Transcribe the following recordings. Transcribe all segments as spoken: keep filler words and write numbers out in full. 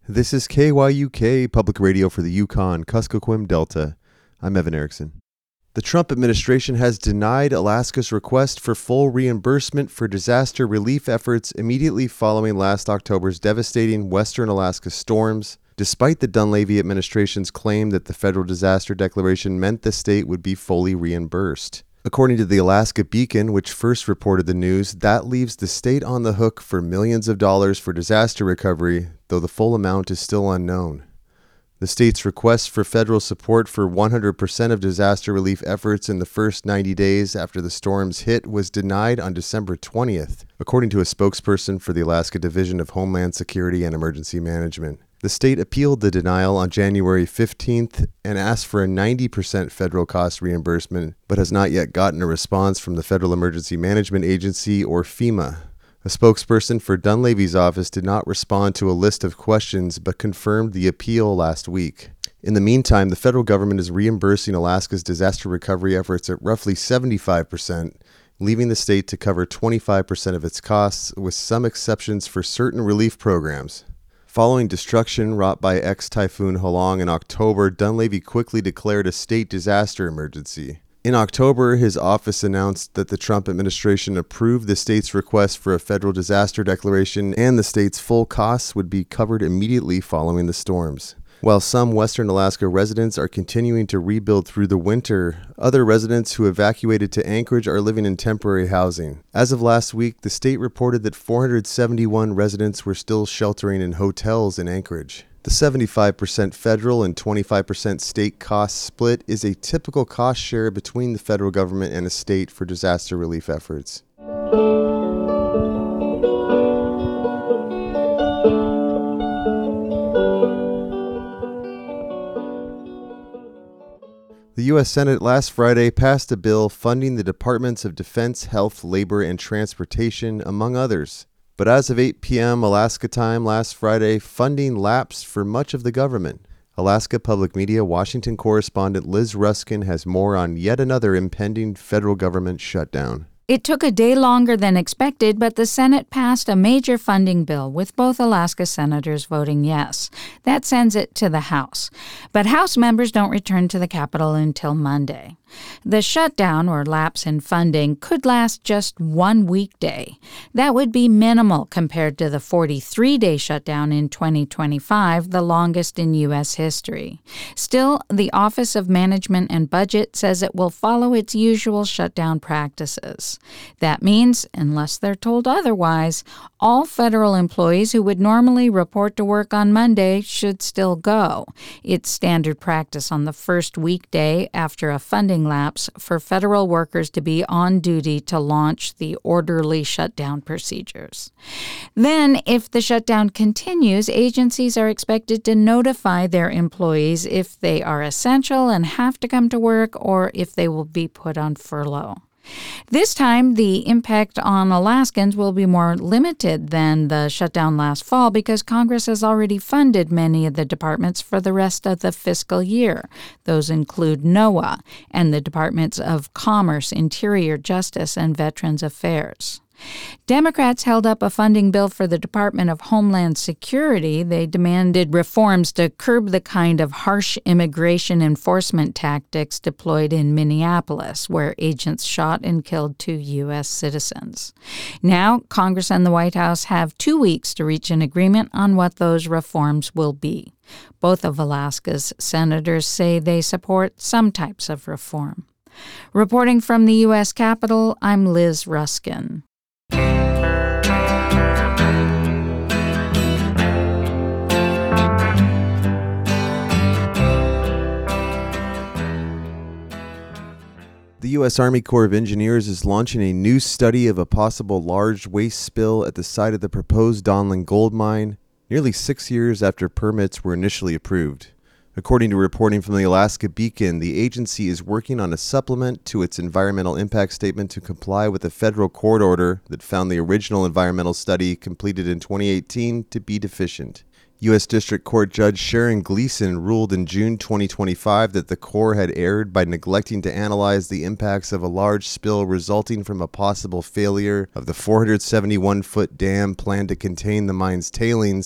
This is K Y U K, public radio for the Yukon, Kuskokwim Delta. I'm Evan Erickson. The Trump administration has denied Alaska's request for full reimbursement for disaster relief efforts immediately following last October's devastating Western Alaska storms, despite the Dunleavy administration's claim that the federal disaster declaration meant the state would be fully reimbursed. According to the Alaska Beacon, which first reported the news, that leaves the state on the hook for millions of dollars for disaster recovery, though the full amount is still unknown. The state's request for federal support for one hundred percent of disaster relief efforts in the first ninety days after the storms hit was denied on December twentieth, according to a spokesperson for the Alaska Division of Homeland Security and Emergency Management. The state appealed the denial on January fifteenth and asked for a ninety percent federal cost reimbursement, but has not yet gotten a response from the Federal Emergency Management Agency or FEMA. A spokesperson for Dunleavy's office did not respond to a list of questions but confirmed the appeal last week. In the meantime, the federal government is reimbursing Alaska's disaster recovery efforts at roughly seventy-five percent, leaving the state to cover twenty-five percent of its costs, with some exceptions for certain relief programs. Following destruction wrought by ex-Typhoon Halong in October, Dunleavy quickly declared a state disaster emergency. In October, his office announced that the Trump administration approved the state's request for a federal disaster declaration and the state's full costs would be covered immediately following the storms. While some Western Alaska residents are continuing to rebuild through the winter, other residents who evacuated to Anchorage are living in temporary housing. As of last week, the state reported that four hundred seventy-one residents were still sheltering in hotels in Anchorage. The seventy-five percent federal and twenty-five percent state cost split is a typical cost share between the federal government and a state for disaster relief efforts. The U S Senate last Friday passed a bill funding the Departments of Defense, Health, Labor, and Transportation, among others. But as of eight p.m. Alaska time last Friday, funding lapsed for much of the government. Alaska Public Media Washington correspondent Liz Ruskin has more on yet another impending federal government shutdown. It took a day longer than expected, but the Senate passed a major funding bill, with both Alaska senators voting yes. That sends it to the House. But House members don't return to the Capitol until Monday. The shutdown, or lapse in funding, could last just one weekday. That would be minimal compared to the forty-three day shutdown in twenty twenty-five, the longest in U S history. Still, the Office of Management and Budget says it will follow its usual shutdown practices. That means, unless they're told otherwise, all federal employees who would normally report to work on Monday should still go. It's standard practice on the first weekday after a funding lapse for federal workers to be on duty to launch the orderly shutdown procedures. Then, if the shutdown continues, agencies are expected to notify their employees if they are essential and have to come to work or if they will be put on furlough. This time, the impact on Alaskans will be more limited than the shutdown last fall because Congress has already funded many of the departments for the rest of the fiscal year. Those include NOAA and the Departments of Commerce, Interior, Justice, and Veterans Affairs. Democrats held up a funding bill for the Department of Homeland Security. They demanded reforms to curb the kind of harsh immigration enforcement tactics deployed in Minneapolis, where agents shot and killed two U S citizens. Now, Congress and the White House have two weeks to reach an agreement on what those reforms will be. Both of Alaska's senators say they support some types of reform. Reporting from the U S Capitol, I'm Liz Ruskin. The U S Army Corps of Engineers is launching a new study of a possible large waste spill at the site of the proposed Donlin gold mine, nearly six years after permits were initially approved. According to reporting from the Alaska Beacon, the agency is working on a supplement to its environmental impact statement to comply with a federal court order that found the original environmental study completed in twenty eighteen to be deficient. U S District Court Judge Sharon Gleason ruled in June twenty twenty-five that the Corps had erred by neglecting to analyze the impacts of a large spill resulting from a possible failure of the four hundred seventy-one foot dam planned to contain the mine's tailings,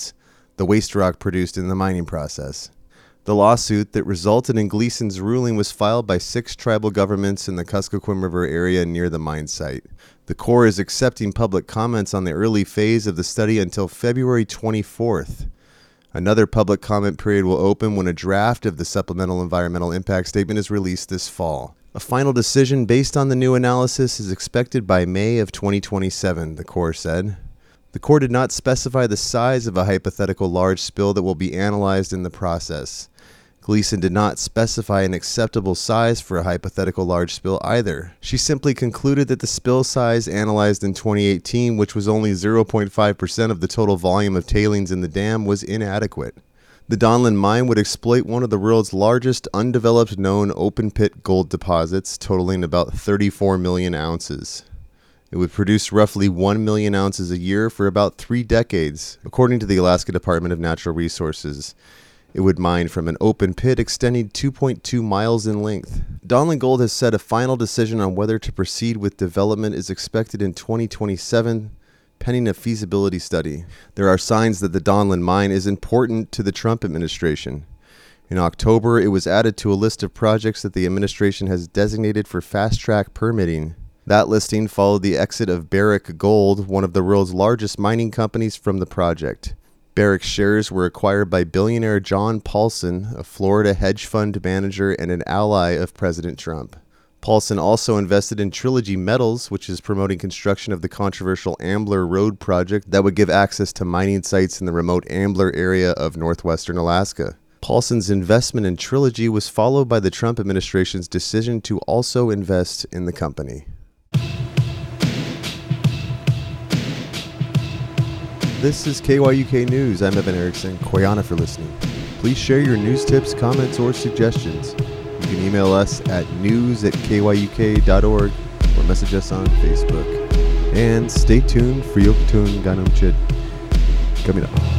the waste rock produced in the mining process. The lawsuit that resulted in Gleason's ruling was filed by six tribal governments in the Kuskokwim River area near the mine site. The Corps is accepting public comments on the early phase of the study until February twenty-fourth. Another public comment period will open when a draft of the Supplemental Environmental Impact Statement is released this fall. A final decision based on the new analysis is expected by May of twenty twenty-seven, the Corps said. The Corps did not specify the size of a hypothetical large spill that will be analyzed in the process. Gleason did not specify an acceptable size for a hypothetical large spill either. She simply concluded that the spill size analyzed in twenty eighteen, which was only zero point five percent of the total volume of tailings in the dam, was inadequate. The Donlin mine would exploit one of the world's largest undeveloped known open-pit gold deposits, totaling about thirty-four million ounces. It would produce roughly one million ounces a year for about three decades, according to the Alaska Department of Natural Resources. It would mine from an open pit extending two point two miles in length. Donlin Gold has said a final decision on whether to proceed with development is expected in twenty twenty-seven, pending a feasibility study. There are signs that the Donlin mine is important to the Trump administration. In October, it was added to a list of projects that the administration has designated for fast-track permitting. That listing followed the exit of Barrick Gold, one of the world's largest mining companies, from the project. Barrick's shares were acquired by billionaire John Paulson, a Florida hedge fund manager and an ally of President Trump. Paulson also invested in Trilogy Metals, which is promoting construction of the controversial Ambler Road project that would give access to mining sites in the remote Ambler area of northwestern Alaska. Paulson's investment in Trilogy was followed by the Trump administration's decision to also invest in the company. This is K Y U K News. I'm Evan Erickson. Koyana for listening. Please share your news tips, comments, or suggestions. You can email us at news at k y u k dot org or message us on Facebook. And stay tuned for Yokatun Ganum Chit coming up.